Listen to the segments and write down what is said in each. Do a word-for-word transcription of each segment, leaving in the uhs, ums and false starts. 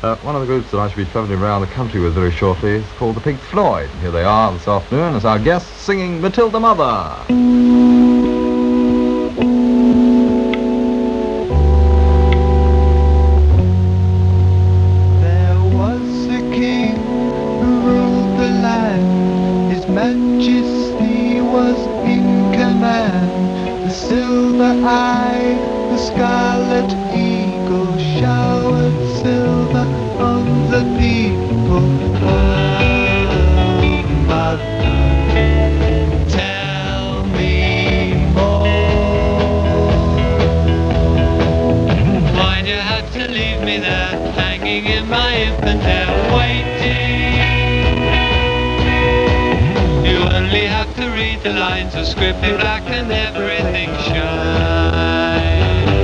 Uh, one of the groups that I should be travelling around the country with very shortly is called the Pink Floyd. Here they are this afternoon as our guests singing Matilda Mother. There was a king who ruled the land. His majesty was in command. The silver eye, the scarlet eagle showered silver on the people. Oh, mother, tell me more. Why'd you have to leave me there, hanging in my infant hair, waiting? You only have to read the lines of script in black and everything shines.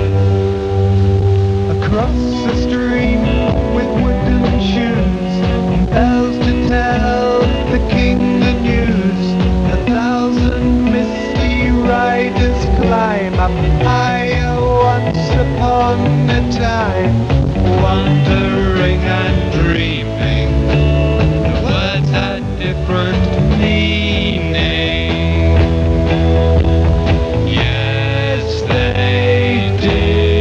Across the stream with wooden shoes, bells to tell the king the news. A thousand misty riders climb up higher once upon a time, Wondering and dreaming, the words had different meaning. Yes, they did.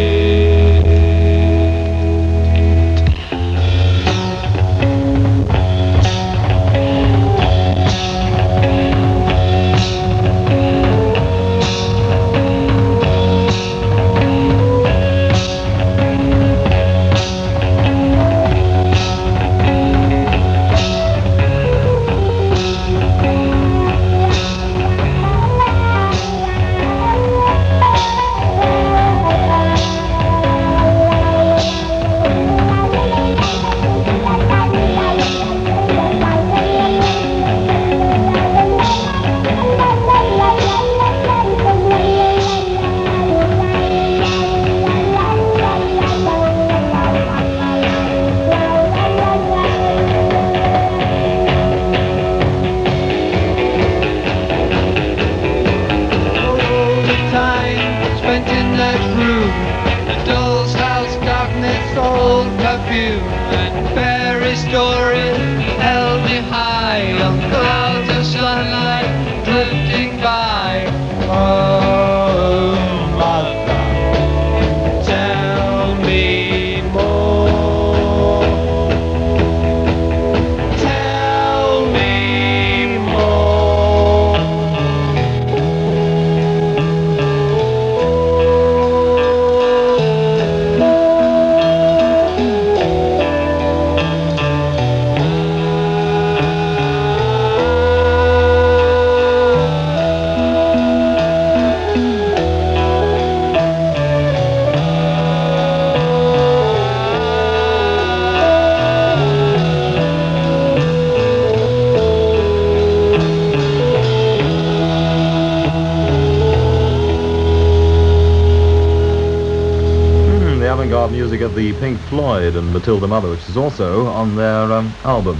old perfume and fairy stories held me high on clouds of sunlight drifting by. Oh, mother, tell me more. Tell me more. Avant-garde music of the Pink Floyd and Matilda Mother, which is also on their um, album.